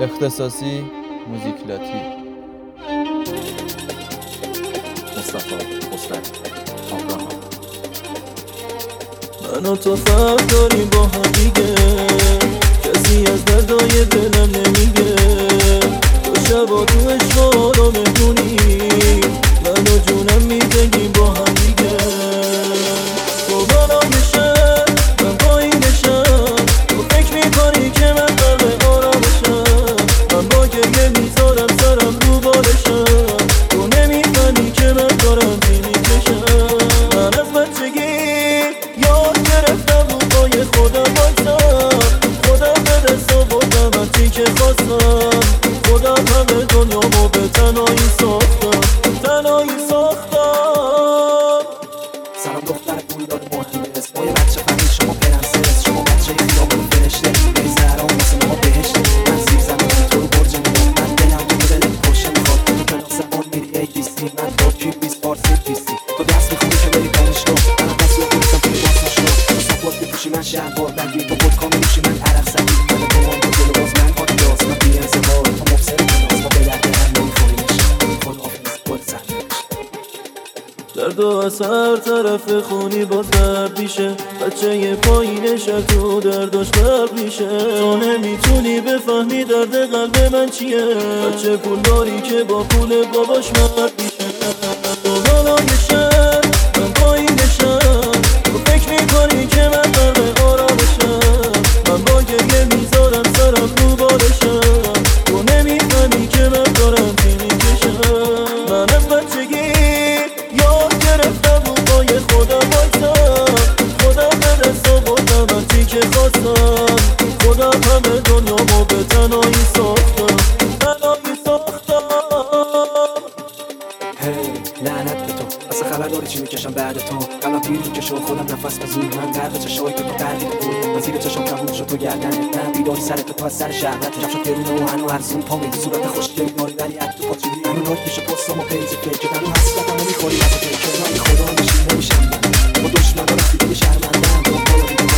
اختصاصی موزیکلاتی. مصطفی خسرو آبراهام. من و تو فرق داریم با هم دیگه، کسی از دردای دلم نمیگه. تو شبا تو عشقا رو مهمونی، من و جونم میدگیم با هم دیگه. تو منامشم، من پایینشم، تو فکر میکنی که من قلب آرامشم. من با گریه میذارم سرم رو بالشم، تو نمیفهمی که من دارم میکشم. من از بچگی یاد گرفتم رو پای خودم بایستم، خودم به دست آوردم هرچی که خواستم. خودم همه دنیامو به تنهایی ساختم. سلام دختر پولدار مهندس، ما یه بچه فقیر شما پرنسس، شما بچه خیابون فرشته، بری زهرا واسه ما بهشته. من زیر زمین تو رو برج میدم، من دلم تو دلت پشه میخواد. تو کلاس زمان میری ADC، من ترکی 20 فارسی PC. تو درس میخونی که بری دانشگاه، منم دست رو گرفتم توی بازداشتگاه. تو ساپورت میپوشی من شهردار بگیر، تو خودکار میپوشی من عرق سگیر. من تو هم تو دل باز من آدیداس، من بی انضباط تو مبصر کلاس. ما به درد هم نمیخوریم خداحافظ گل زن. درد و از هر طرف خونی باز درد میشه، بچه یه پایین شهر تو درداش غرق میشه. تو نمیتونی بفهمی درد قلب من چیه، بچه پول داری که با پول باباش مرد میشه. تو منامشم، من پایینشم، تو فکر میکنی که من قلب آرامشم. من با گریه میذارم سرم رو بالشم، تو نمیفهمی که من دارم چی میکشم. من از بچگی یاد گرفتم رو پای خودم بایستم، خودم به دست آوردم هرچی که خواستم. خودم همه دنیامو به تنهایی ساختم. هی لعنت به تو، اصلا خبر داری چی میکشم بعد تو. الان پیری که شو خودم نفس به زور، من درد چشای که تو قردی بود. من زیر چشم کبود شد تو گردنت، نه بیداری سر تو از سر شهرت. کم شد گرونه و هنو ارزون پا میدی صورت خوشگلی داری ولی اگه تو پاچیدی هنو ناک میشه پستم و پیجی فکر دارو حسرتم نمیخوری از فکر. من خدا میشی نمیشم من با دشمن رفتی دیگه شرمندم. تو بالا دیگه